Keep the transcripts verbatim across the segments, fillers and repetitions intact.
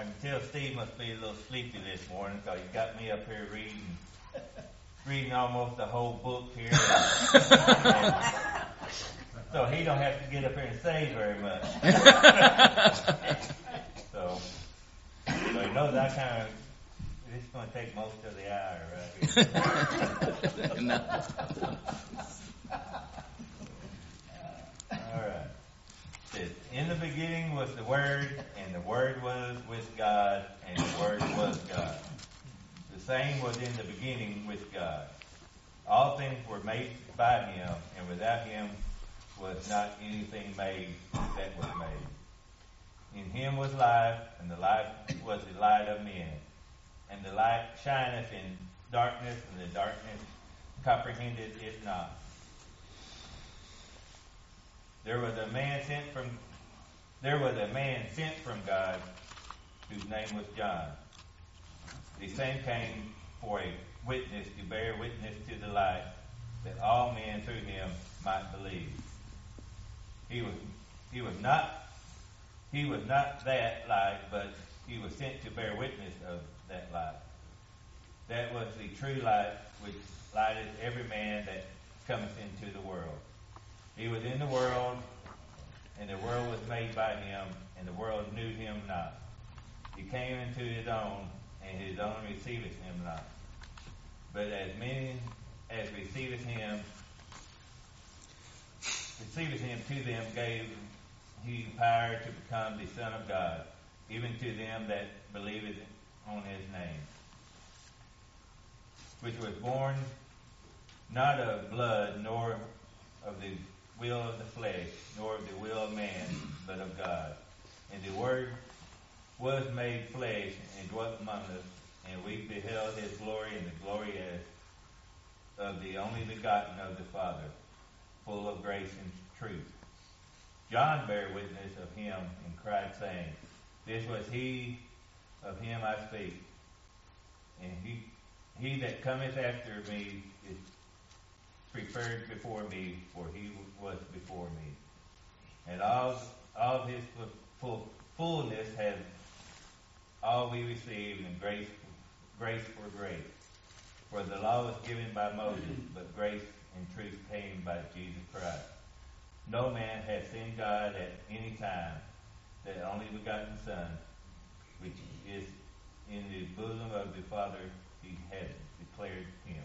I can tell Steve must be a little sleepy this morning because he got me up here reading, reading almost the whole book here. And so he don't have to get up here and say very much. so, so he knows I kind of, it's going to take most of the hour right here. No. All right. It says, in the beginning was the Word, and the Word was with God, and the Word was God. The same was in the beginning with God. All things were made by Him, and without Him was not anything made that was made. In Him was life, and the life was the light of men. And the light shineth in darkness, and the darkness comprehended it not. There was a man sent from there was a man sent from God, whose name was John. The same came for a witness to bear witness to the light, that all men through him might believe. He was he was not he was not that light, but he was sent to bear witness of that light. That was the true light which lighteth every man that cometh into the world. He was in the world, and the world was made by him, and the world knew him not. He came into his own, and his own receiveth him not. But as many as receiveth him, receiveth him to them gave he power to become the Son of God, even to them that believeth on his name, which was born not of blood, nor of the will of the flesh, nor of the will of man, but of God. And the Word was made flesh and dwelt among us, and we beheld his glory, and the glory as of the only begotten of the Father, full of grace and truth. John bare witness of him and cried, saying, This was he, of him I speak. And he he that cometh after me is preferred before me, for he was before me. And all all his full, fullness has all we received, and grace grace for grace. For the law was given by Moses, but grace and truth came by Jesus Christ. No man hath seen God at any time. The only begotten Son, which is in the bosom of the Father, he hath declared him.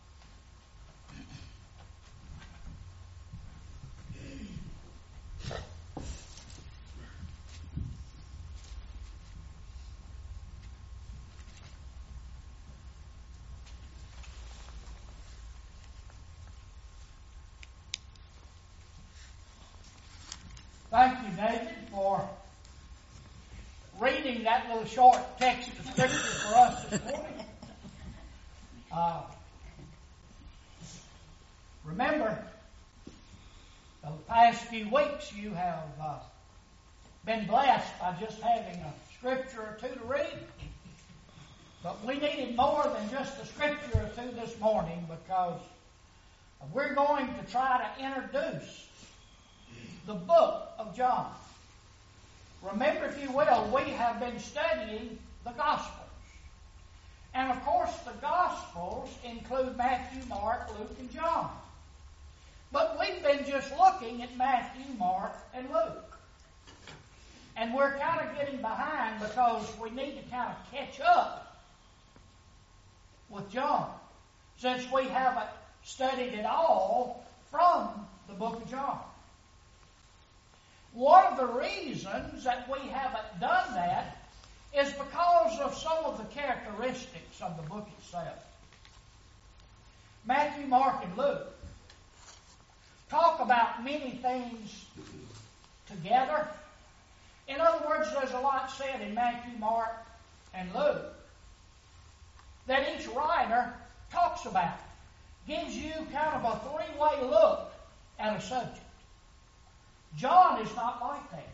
Thank you, David, for reading that little short text of Scripture for us this morning. Uh, remember, the past few weeks you have uh, been blessed by just having a Scripture or two to read. But we needed more than just a Scripture or two this morning, because we're going to try to introduce the book of John. Remember, if you will, we have been studying the Gospels. And of course, the Gospels include Matthew, Mark, Luke, and John. But we've been just looking at Matthew, Mark, and Luke. And we're kind of getting behind because we need to kind of catch up with John, since we haven't studied it all from the book of John. One of the reasons that we haven't done that is because of some of the characteristics of the book itself. Matthew, Mark, and Luke talk about many things together. In other words, there's a lot said in Matthew, Mark, and Luke that each writer talks about. Gives you kind of a three-way look at a subject. John is not like that.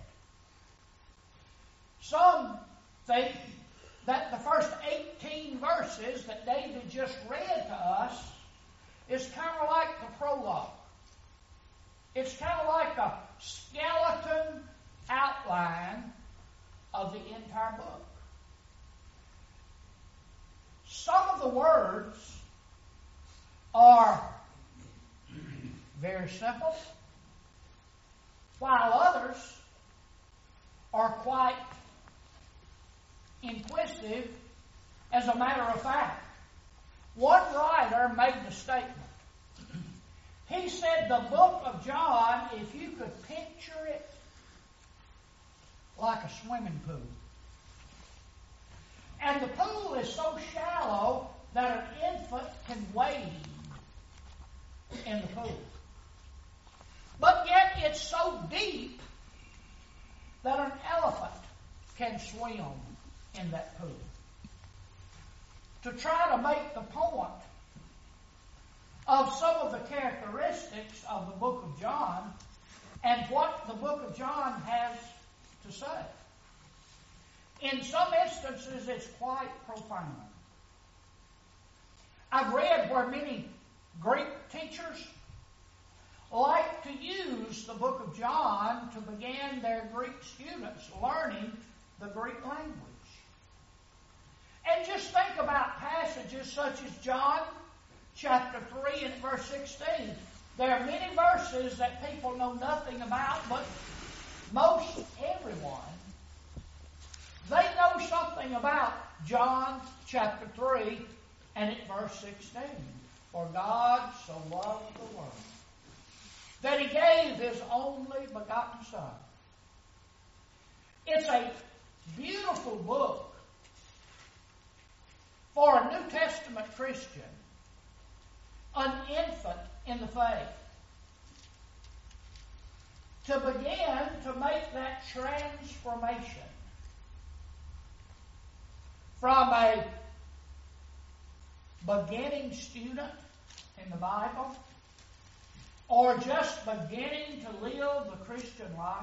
Some think that the first eighteen verses that David just read to us is kind of like the prologue. It's kind of like a skeleton outline of the entire book. some of the words are very simple, while others are quite inquisitive. As a matter of fact, one writer made the statement. He said the book of John, if you could picture it like a swimming pool. And the pool is so shallow that an infant can wade in the pool. But yet it's so deep that an elephant can swim in that pool. To try to make the point of some of the characteristics of the book of John and what the book of John has to say. In some instances, it's quite profound. I've read where many Greek teachers like to use the book of John to begin their Greek students learning the Greek language. And just think about passages such as John chapter three and verse sixteen. There are many verses that people know nothing about, but most everyone, they know something about John chapter three and at verse sixteen. For God so loved the world that He gave His only begotten Son. It's a beautiful book for a New Testament Christian, an infant in the faith, to begin to make that transformation from a beginning student in the Bible or just beginning to live the Christian life.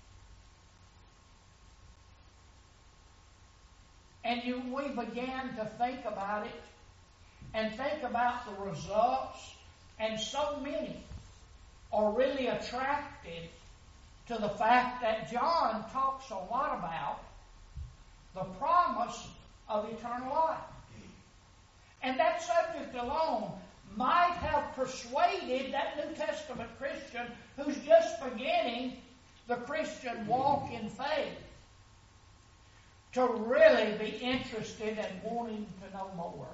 And you, we began to think about it and think about the results, and so many are really attracted to the fact that John talks a lot about the promise of eternal life. And that subject alone might have persuaded that New Testament Christian who's just beginning the Christian walk in faith to really be interested and wanting to know more.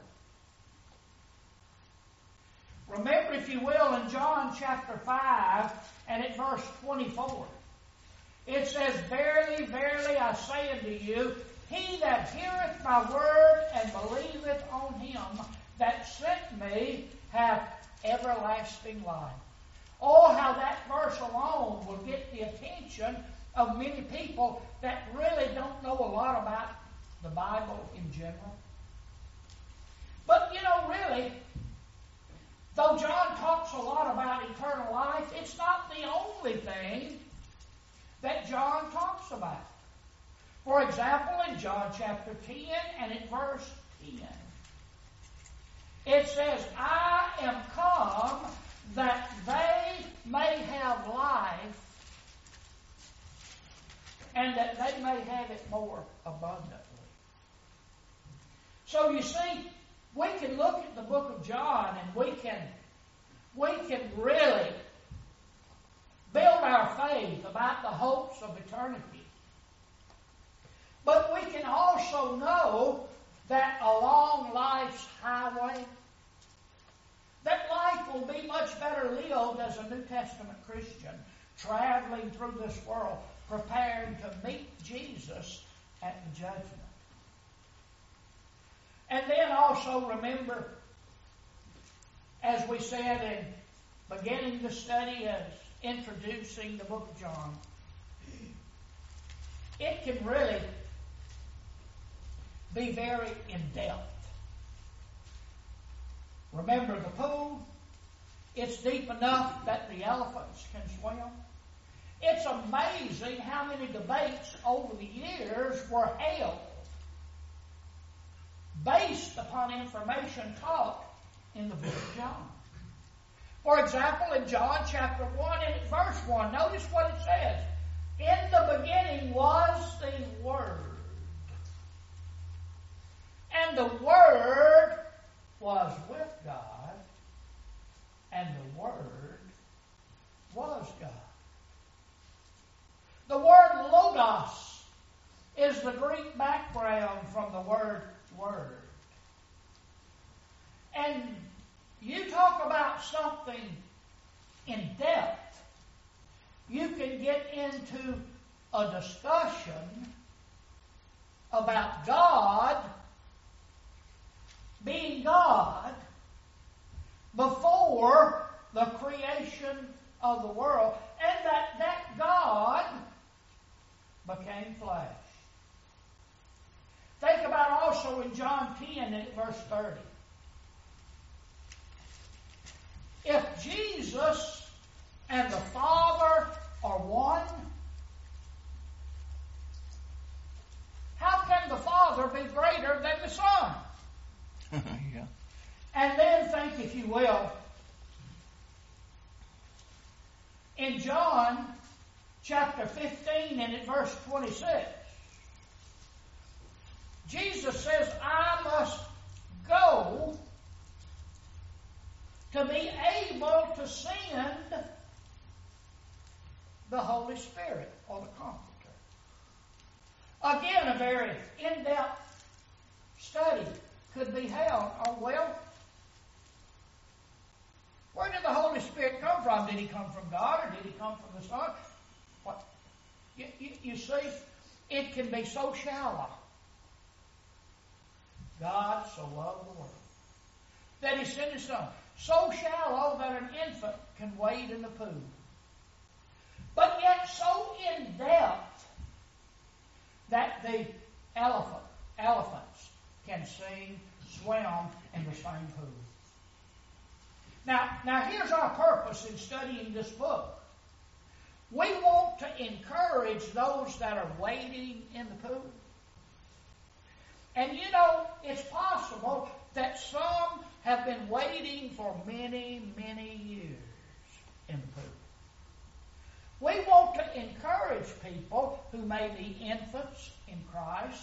Remember, if you will, in John chapter five and at verse twenty-four, it says, Verily, verily, I say unto you, he that heareth my word and believeth on him that sent me hath everlasting life. Oh, how that verse alone will get the attention of many people that really don't know a lot about the Bible in general. But, you know, really, though John talks a lot about eternal life, it's not the only thing that John talks about. For example, in John chapter ten and in verse ten, it says, I am come that they may have life and that they may have it more abundantly. So you see, we can look at the book of John and we can, we can really build our faith about the hopes of eternity. But we can also know that along life's highway, that life will be much better lived as a New Testament Christian, traveling through this world, preparing to meet Jesus at the judgment. And then also remember, as we said in beginning the study as introducing the book of John, it can really be very in-depth. Remember the pool? It's deep enough that the elephants can swim. It's amazing how many debates over the years were held based upon information taught in the book of John. For example, in John chapter one and verse one, notice what it says. In the beginning was the Word. And And the Word was with God, and the Word was God. The word logos is the Greek background from the word word. And you talk about something in depth, you can get into a discussion about God being God before the creation of the world, and that that God became flesh. Think about also in John ten and verse thirty. If Jesus and the Father are one, how can the Father be greater than the Son? Yeah. And then think, if you will, in John chapter fifteen and at verse twenty-six, Jesus says, I must go to be able to send the Holy Spirit, or the Comforter. Again, a very in-depth study could be held on, well, where did the Holy Spirit come from? Did he come from God, or did he come from the Son? What? You, you, you see, it can be so shallow. God so loved the world that he sent his Son. So shallow that an infant can wade in the pool. But yet so in depth that the elephant, elephants can sing, swim in the same pool. Now, now here's our purpose in studying this book. We want to encourage those that are wading in the pool. And you know, it's possible that some have been waiting for many, many years in the pool. We want to encourage people who may be infants in Christ,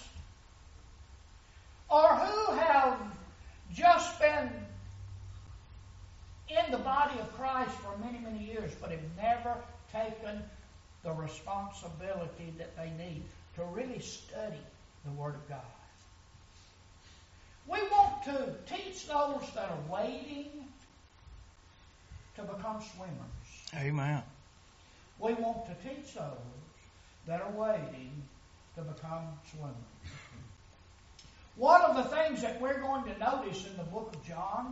or who have just been in the body of Christ for many, many years, but have never taken the responsibility that they need to really study the Word of God. We want to teach those that are waiting to become swimmers. Amen. We want to teach those that are waiting to become swimmers. One of the things that we're going to notice in the book of John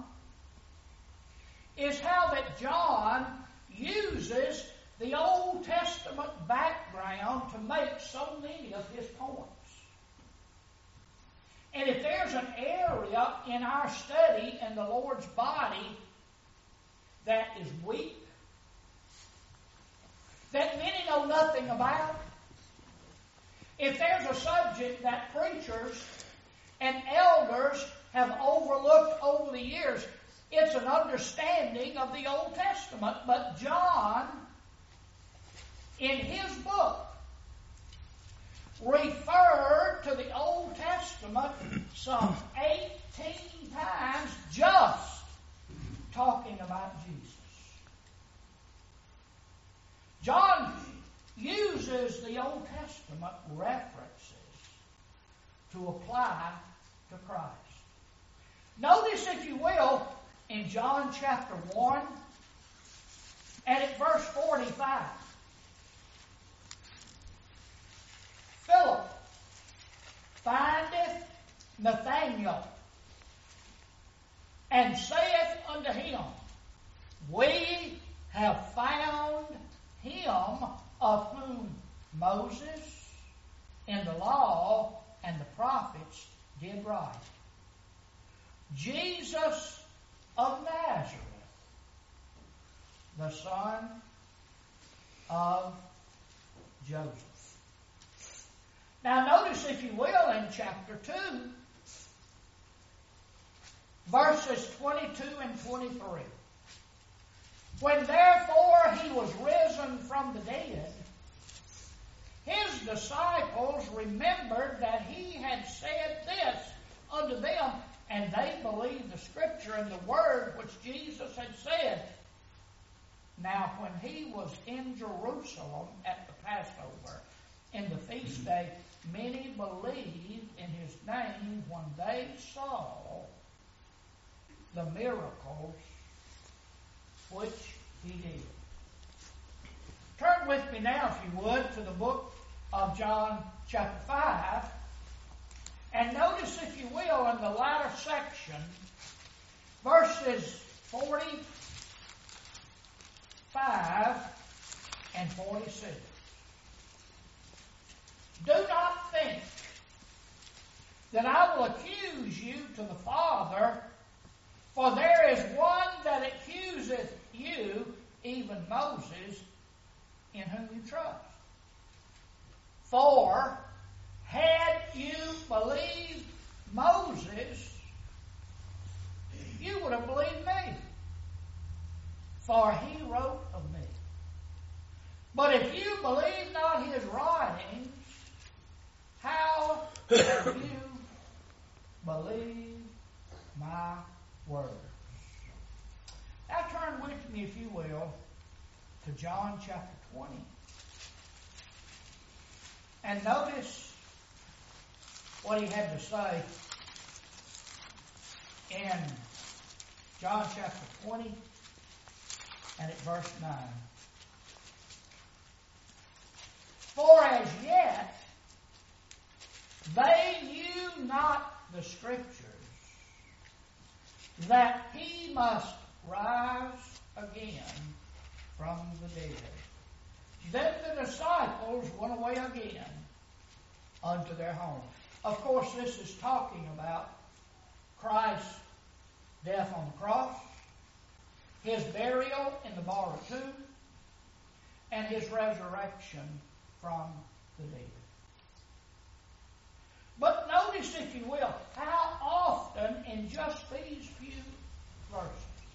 is how that John uses the Old Testament background to make so many of his points. And if there's an area in our study in the Lord's body that is weak, that many know nothing about, if there's a subject that preachers and elders have overlooked over the years, it's an understanding of the Old Testament. But John, in his book, referred to the Old Testament some eighteen times just talking about Jesus. John uses the Old Testament references to apply to Christ. Notice, if you will, in John chapter one and at verse forty-five, Philip findeth Nathanael and saith unto him, We have found him of whom Moses in the law and the prophets did write, Jesus of Nazareth, the son of Joseph. Now notice, if you will, in chapter two, verses twenty-two and twenty-three. When therefore he was risen from the dead, his disciples remembered that he had said this unto them, and they believed the Scripture and the word which Jesus had said. Now when he was in Jerusalem at the Passover, in the feast day, many believed in his name when they saw the miracles which he did. Turn with me now, if you would, to the book of John chapter five. And notice, if you will, in the latter section, verses forty-five and forty-six. Do not think that I will accuse you to the Father, for there is one that accuseth you, even Moses, in whom you trust. For had you believed Moses, you would have believed me, for he wrote of me. But if you believe not his writings, how will you believe my words? Now turn with me, if you will, to John chapter twenty. And notice what he had to say in John chapter twenty and at verse nine. For as yet they knew not the Scriptures, that he must rise again from the dead. Then the disciples went away again unto their home. Of course, this is talking about Christ's death on the cross, his burial in the borrowed tomb, and his resurrection from the dead. But notice, if you will, how often in just these few verses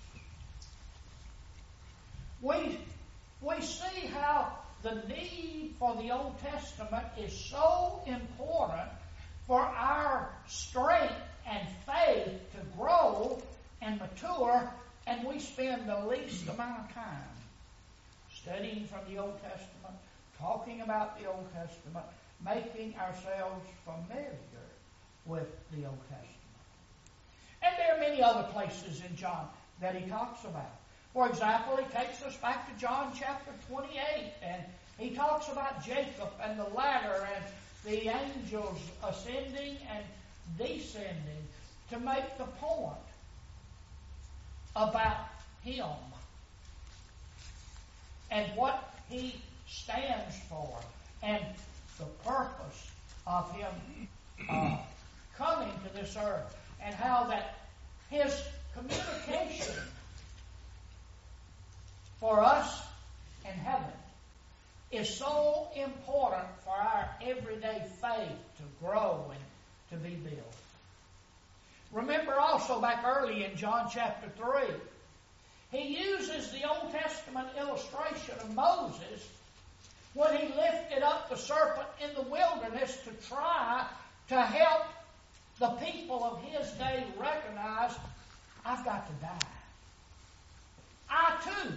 we, we see how the need for the Old Testament is so important for our strength and faith to grow and mature, and we spend the least amount of time studying from the Old Testament, talking about the Old Testament, making ourselves familiar with the Old Testament. And there are many other places in John that he talks about. For example, he takes us back to John chapter twenty-eight, and he talks about Jacob and the ladder and the angels ascending and descending to make the point about him and what he stands for and the purpose of him uh, coming to this earth, and how that his communication for us in heaven is so important for our everyday faith to grow and to be built. Remember also back early in John chapter three, he uses the Old Testament illustration of Moses when he lifted up the serpent in the wilderness to try to help the people of his day recognize, I've got to die. I too,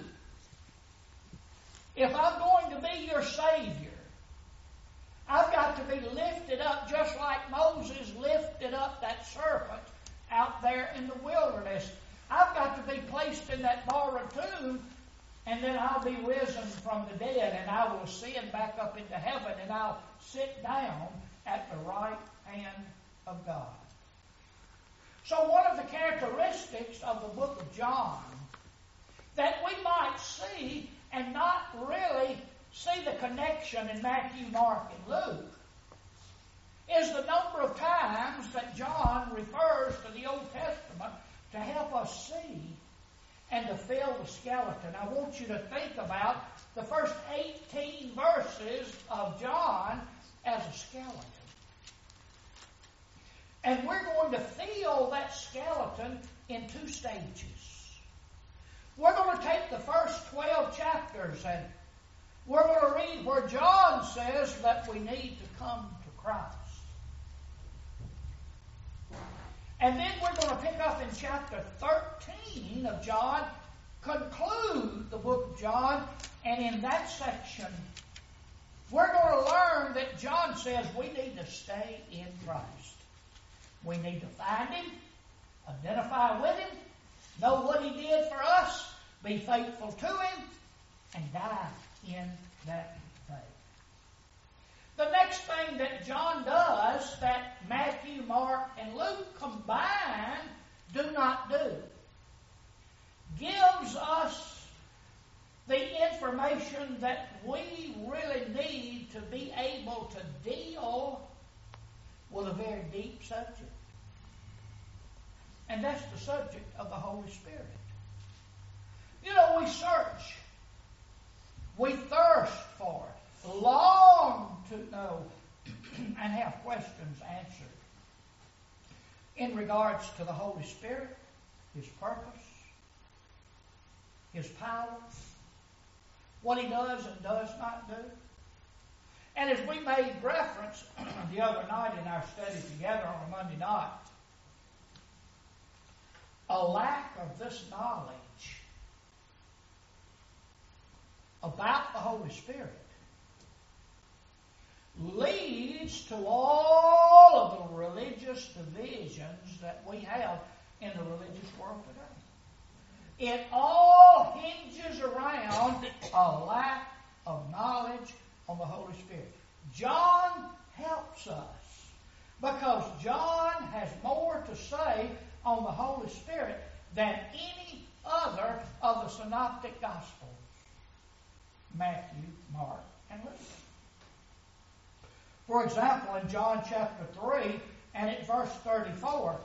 if I'm going to be your Savior, I've got to be lifted up just like Moses lifted up that serpent out there in the wilderness. I've got to be placed in that borrowed tomb, and then I'll be risen from the dead, and I will ascend back up into heaven, and I'll sit down at the right hand of God. So one of the characteristics of the book of John that we might see and not really see the connection in Matthew, Mark, and Luke is the number of times that John refers to the Old Testament to help us see and to fill the skeleton. I want you to think about the first eighteen verses of John as a skeleton. And we're going to fill that skeleton in two stages. We're going to take the first twelve chapters and we're going to read where John says that we need to come to Christ. And then we're going to pick up in chapter thirteen of John, conclude the book of John, and in that section, we're going to learn that John says we need to stay in Christ. We need to find Him, identify with Him, know what He did for us, be faithful to Him, and die in that faith. The next thing that John does that Matthew, Mark, and Luke combined do not do, gives us the information that we really need to be able to deal with a very deep subject. And that's the subject of the Holy Spirit. You know, we search, we thirst for it, long to know and have questions answered in regards to the Holy Spirit, His purpose, His power, what He does and does not do. And as we made reference the other night in our study together on a Monday night, a lack of this knowledge about the Holy Spirit leads to all of the religious divisions that we have in the religious world today. It all hinges around a lack of knowledge on the Holy Spirit. John helps us because John has more to say on the Holy Spirit than any other of the synoptic Gospels. Matthew, Mark, and Luke. For example, in John chapter three and at verse thirty-four,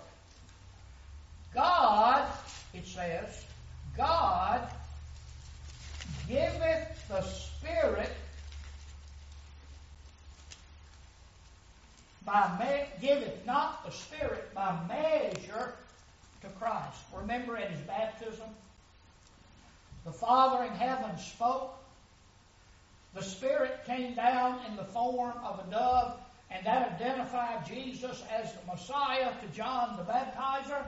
God, it says, God giveth the Spirit by me- giveth not the Spirit by measure to Christ. Remember at His baptism, the Father in heaven spoke. The Spirit came down in the form of a dove, and that identified Jesus as the Messiah to John the Baptizer.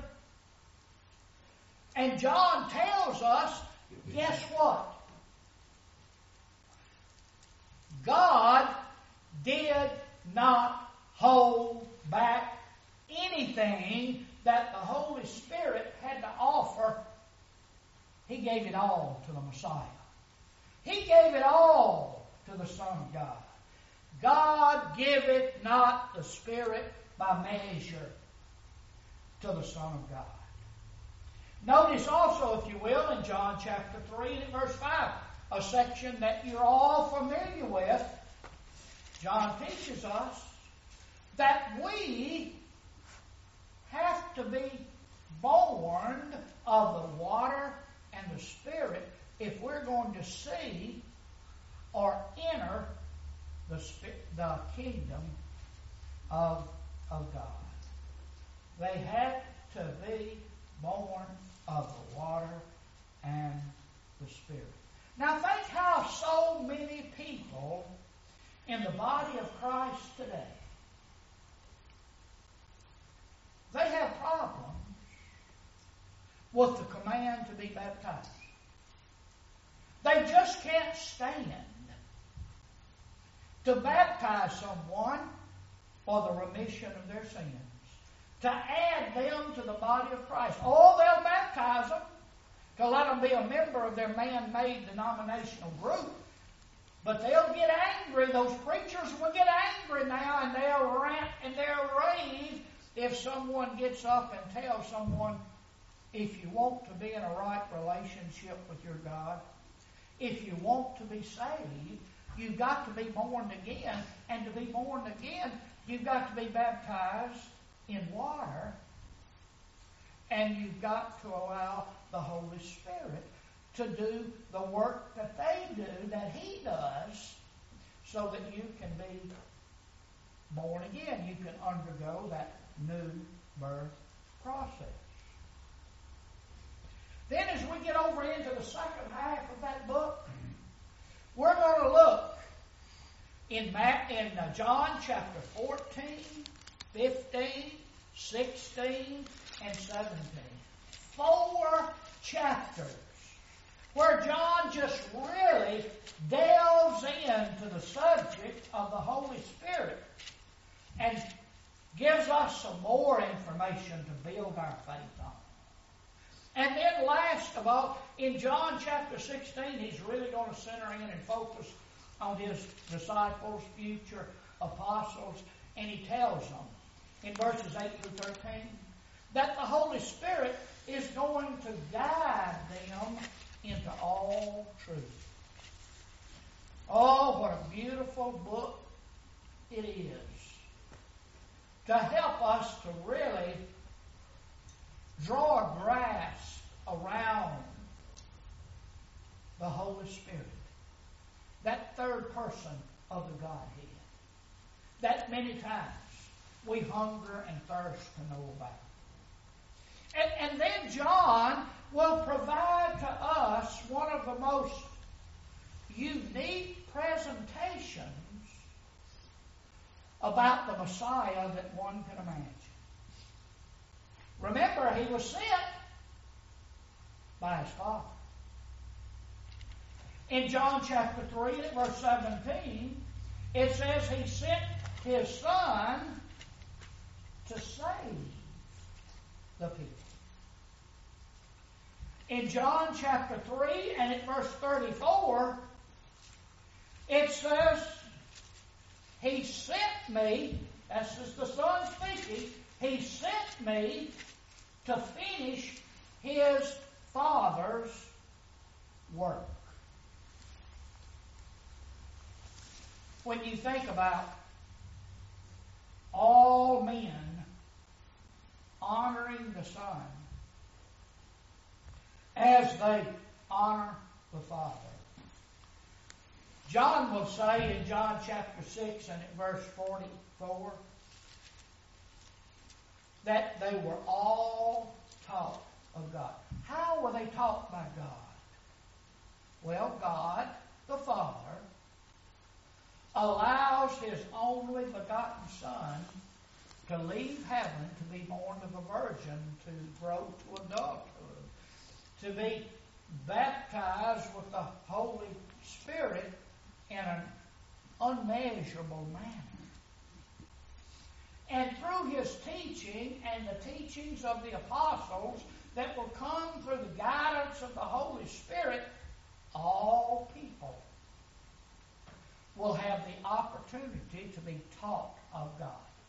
And John tells us, guess what? God did not hold back anything that the Holy Spirit had to offer. He gave it all to the Messiah. He gave it all to the Son of God. God giveth not the Spirit by measure to the Son of God. Notice also, if you will, in John chapter three and verse five, a section that you're all familiar with, John teaches us that we have to be born of the water and the Spirit if we're going to see or enter the, the kingdom of, of God. They had to be born of the water and the Spirit. Now think how so many people in the body of Christ today, they have problems with the command to be baptized. They just can't stand to baptize someone for the remission of their sins, to add them to the body of Christ. Oh, they'll baptize them to let them be a member of their man-made denominational group. But they'll get angry. Those preachers will get angry now, and they'll rant and they'll rave if someone gets up and tells someone, if you want to be in a right relationship with your God, if you want to be saved, you've got to be born again. And to be born again, you've got to be baptized in water. And you've got to allow the Holy Spirit to do the work that they do, that He does, so that you can be born again. You can undergo that new birth process. Then as we get over into the second half of that book, we're going to look in, Matt, in John chapter fourteen, fifteen, sixteen, and seventeen. Four chapters where John just really delves into the subject of the Holy Spirit and gives us some more information to build our faith on. And then last of all, in John chapter sixteen, he's really going to center in and focus on his disciples, future apostles, and he tells them in verses eight through thirteen that the Holy Spirit is going to guide them into all truth. Oh, what a beautiful book it is to help us to really draw a grasp around the Holy Spirit, that third person of the Godhead, that many times we hunger and thirst to know about. And, and then John will provide to us one of the most unique presentations about the Messiah that one can imagine. Remember, he was sent by his Father. In John chapter three, at verse seventeen, it says he sent his Son to save the people. In John chapter three and at verse thirty-four, it says, he sent me, that's just the Son speaking, he sent me to finish his Father's work. When you think about all men honoring the Son as they honor the Father, John will say in John chapter six and at verse forty-four that they were all taught of God. How were they taught by God? Well, God, the Father, allows his only begotten Son to leave heaven, to be born of a virgin, to grow to adulthood, to be baptized with the Holy Spirit in an unmeasurable manner. And through his teaching and the teachings of the apostles that will come through the guidance of the Holy Spirit, all people will have the opportunity to be taught of God.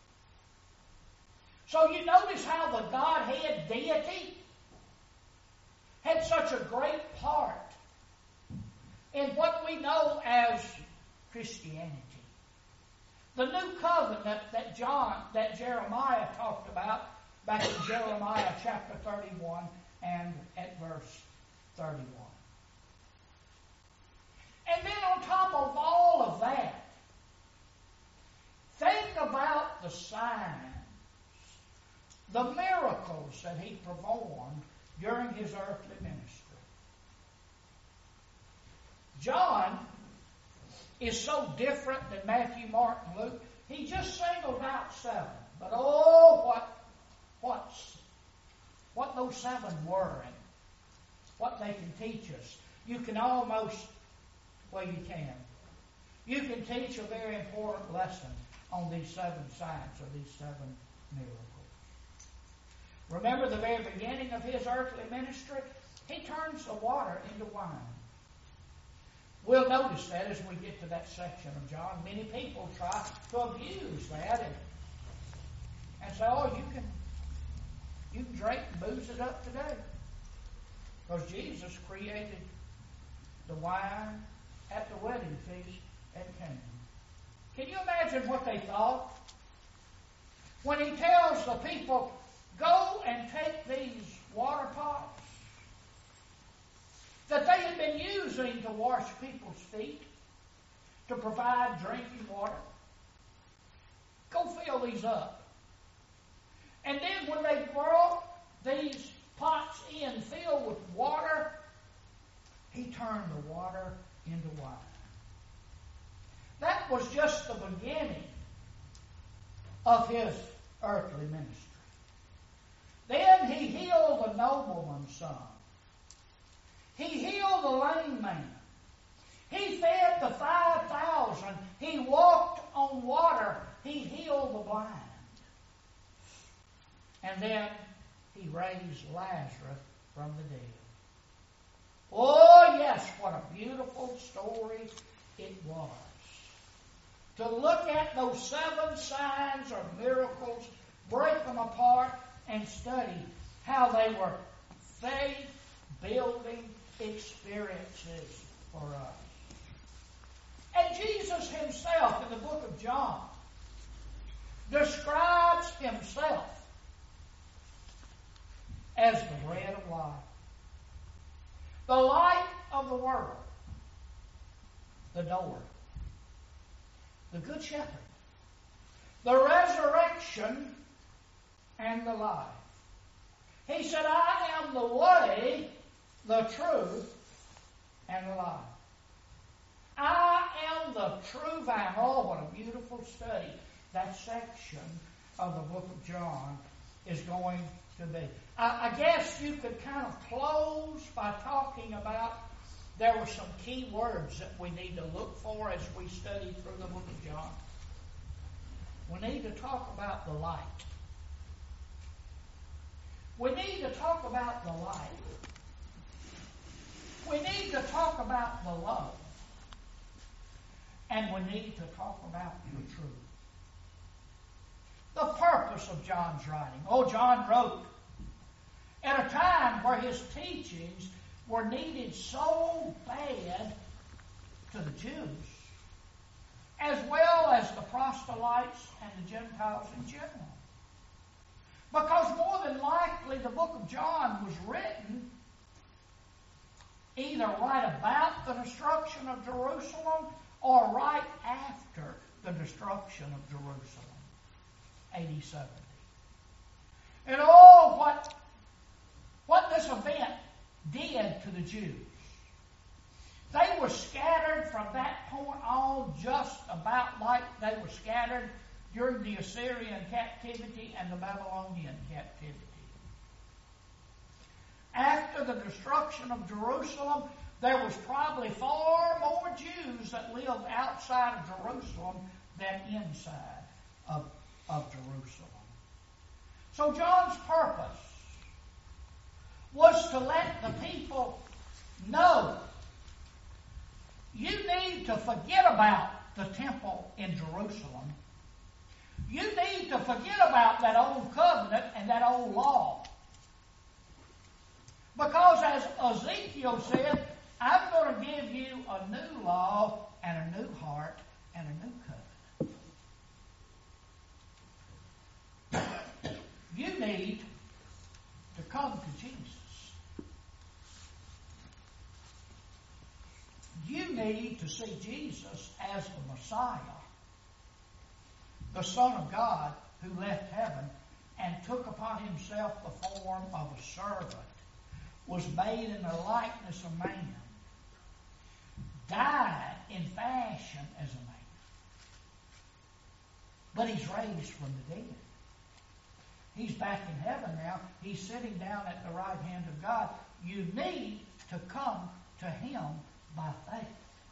So you notice how the Godhead deity had such a great part in what we know as Christianity. The new covenant that John, that Jeremiah talked about back in Jeremiah chapter thirty-one and at verse thirty-one. And then on top of all of that, think about the signs, the miracles that he performed during his earthly ministry. John is so different than Matthew, Mark, and Luke. He just singled out seven. But oh, what, what's, what those seven were and what they can teach us. You can almost, well, you can. You can teach a very important lesson on these seven signs or these seven miracles. Remember the very beginning of his earthly ministry? He turns the water into wine. We'll notice that as we get to that section of John. Many people try to abuse that and, and say, oh, you can, you can drink and booze it up today. Because Jesus created the wine at the wedding feast at Cana. Can you imagine what they thought? When he tells the people, go and take these water pots that they had been using to wash people's feet, to provide drinking water. Go fill these up. And then when they brought these pots in filled with water, he turned the water into wine. That was just the beginning of his earthly ministry. Then then he healed the nobleman's son. He healed the lame man. He fed the five thousand. He walked on water. He healed the blind. And then he raised Lazarus from the dead. Oh, yes, what a beautiful story it was. To look at those seven signs or miracles, break them apart, and study how they were faith-building experiences for us. And Jesus himself, in the book of John, describes himself as the bread of life, the light of the world, the door, the good shepherd, the resurrection, and the life. He said, I am the way, the truth, and the life. I am the true vine. Oh, what a beautiful study that section of the book of John is going to be. I, I guess you could kind of close by talking about there were some key words that we need to look for as we study through the book of John. We need to talk about the light. We need to talk about the light. We need to talk about the love. And we need to talk about the truth. The purpose of John's writing. Oh, John wrote at a time where his teachings were needed so bad to the Jews, as well as the proselytes and the Gentiles in general. Because more than likely the book of John was written either right about the destruction of Jerusalem or right after the destruction of Jerusalem, A D seventy. And oh, what, what this event did to the Jews. They were scattered from that point on just about like they were scattered during the Assyrian captivity and the Babylonian captivity. After the destruction of Jerusalem, there was probably far more Jews that lived outside of Jerusalem than inside of, of Jerusalem. So John's purpose was to let the people know you need to forget about the temple in Jerusalem. You need to forget about that old covenant and that old law. Because as Ezekiel said, I'm going to give you a new law and a new heart and a new covenant. You need to come to Jesus. You need to see Jesus as the Messiah, the Son of God who left heaven and took upon himself the form of a servant, was made in the likeness of man, died in fashion as a man. But he's raised from the dead. He's back in heaven now. He's sitting down at the right hand of God. You need to come to him by faith.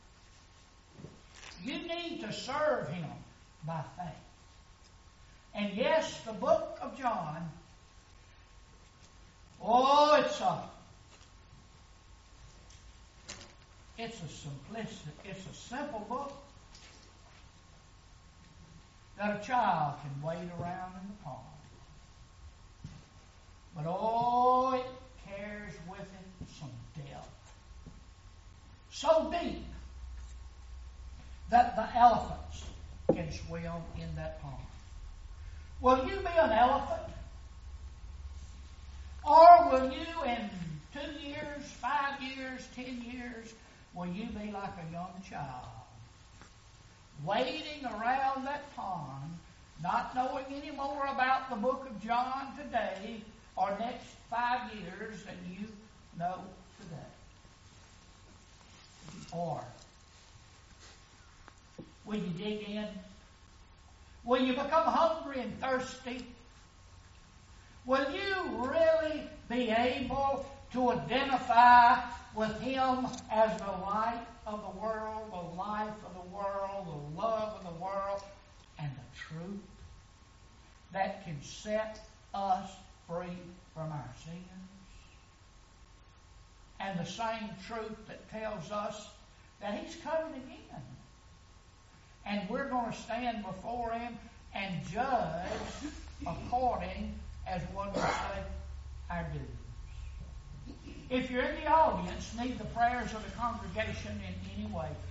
You need to serve him by faith. And yes, the book of John, oh, it's a It's a simplistic, it's a simple book that a child can wade around in the pond. But oh, it carries with it some depth. So deep that the elephants can swim in that pond. Will you be an elephant? Or will you in two years, five years, ten years, will you be like a young child, wading around that pond, not knowing any more about the book of John today or next five years than you know today? Or will you dig in? Will you become hungry and thirsty? Will you really be able to identify with Him as the light of the world, the life of the world, the love of the world, and the truth that can set us free from our sins? And the same truth that tells us that He's coming again. And we're going to stand before Him and judge according as one would say our dues. If you're in the audience, need the prayers of the congregation in any way,